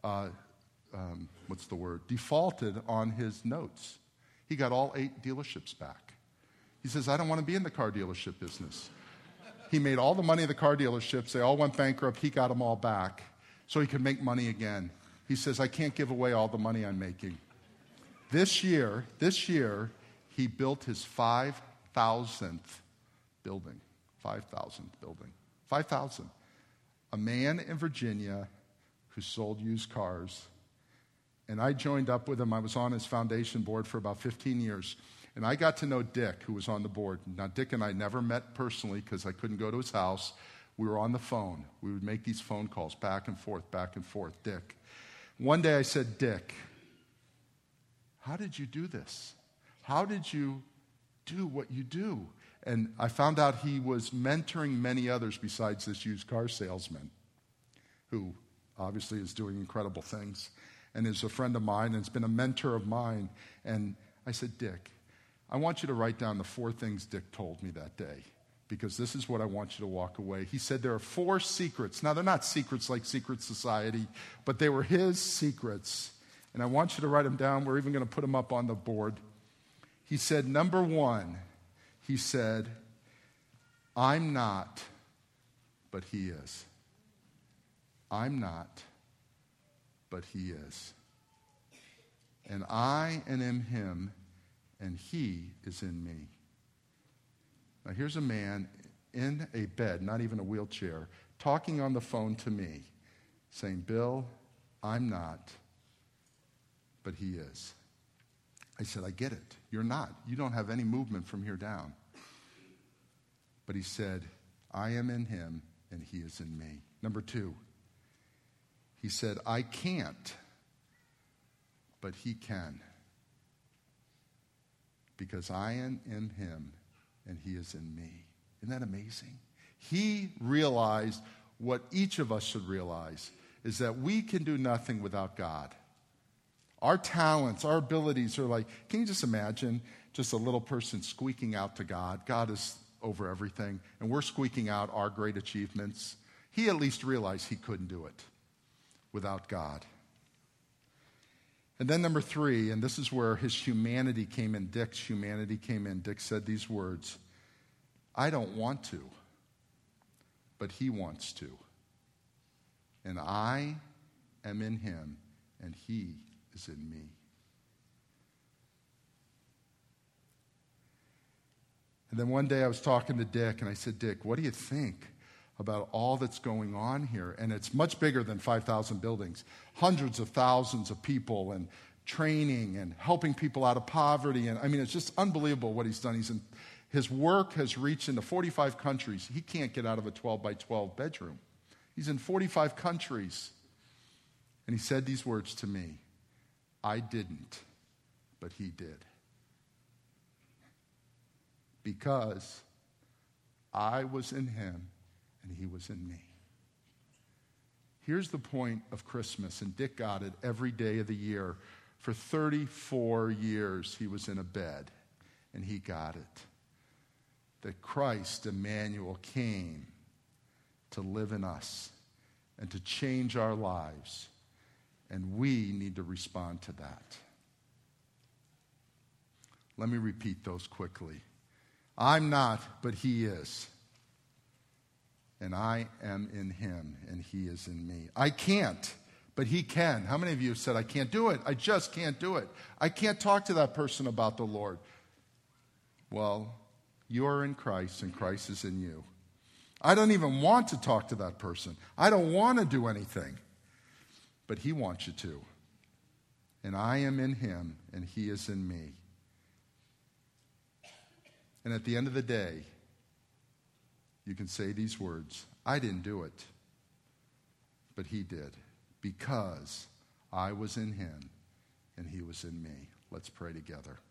defaulted on his notes. He got all 8 dealerships back. He says, I don't want to be in the car dealership business. He made all the money of the car dealerships. They all went bankrupt. He got them all back so he could make money again. He says, I can't give away all the money I'm making. This year, he built his 5,000th building. 5,000th building. 5,000. A man in Virginia who sold used cars. And I joined up with him. I was on his foundation board for about 15 years. And I got to know Dick, who was on the board. Now, Dick and I never met personally because I couldn't go to his house. We were on the phone. We would make these phone calls back and forth, Dick. One day I said, Dick, how did you do this? How did you do what you do? And I found out he was mentoring many others besides this used car salesman, who obviously is doing incredible things. and is a friend of mine and has been a mentor of mine. And I said, Dick, I want you to write down the 4 things Dick told me that day, because this is what I want you to walk away. He said there are 4 secrets. Now, they're not secrets like Secret Society, but they were his secrets. And I want you to write them down. We're even going to put them up on the board. He said, number 1, he said, I'm not, but he is. I'm not, but he is. And I am in him, and he is in me. Now here's a man in a bed, not even a wheelchair, talking on the phone to me, saying, Bill, I'm not, but he is. I said, I get it. You're not. You don't have any movement from here down. But he said, I am in him, and he is in me. Number 2, he said, I can't, but he can. Because I am in him, and he is in me. Isn't that amazing? He realized what each of us should realize, is that we can do nothing without God. Our talents, our abilities are like, can you just imagine just a little person squeaking out to God? God is over everything, and we're squeaking out our great achievements. He at least realized he couldn't do it without God. And then number 3, and this is where his humanity came in, Dick's humanity came in. Dick said these words, I don't want to, but he wants to. And I am in him, and he is in me. And then one day I was talking to Dick, and I said, Dick, what do you think about all that's going on here? And it's much bigger than 5,000 buildings. Hundreds of thousands of people, and training, and helping people out of poverty. And I mean, it's just unbelievable what he's done. His work has reached into 45 countries. He can't get out of a 12 by 12 bedroom. He's in 45 countries. And he said these words to me, I didn't, but he did. Because I was in him and he was in me. Here's the point of Christmas, and Dick got it every day of the year. For 34 years he was in a bed, and he got it. That Christ, Emmanuel, came to live in us and to change our lives, and we need to respond to that. Let me repeat those quickly. I'm not, but he is. And I am in him, and he is in me. I can't, but he can. How many of you have said, I can't do it? I just can't do it. I can't talk to that person about the Lord. Well, you are in Christ, and Christ is in you. I don't even want to talk to that person. I don't want to do anything. But he wants you to. And I am in him, and he is in me. And at the end of the day, you can say these words, I didn't do it, but he did, because I was in him and he was in me. Let's pray together.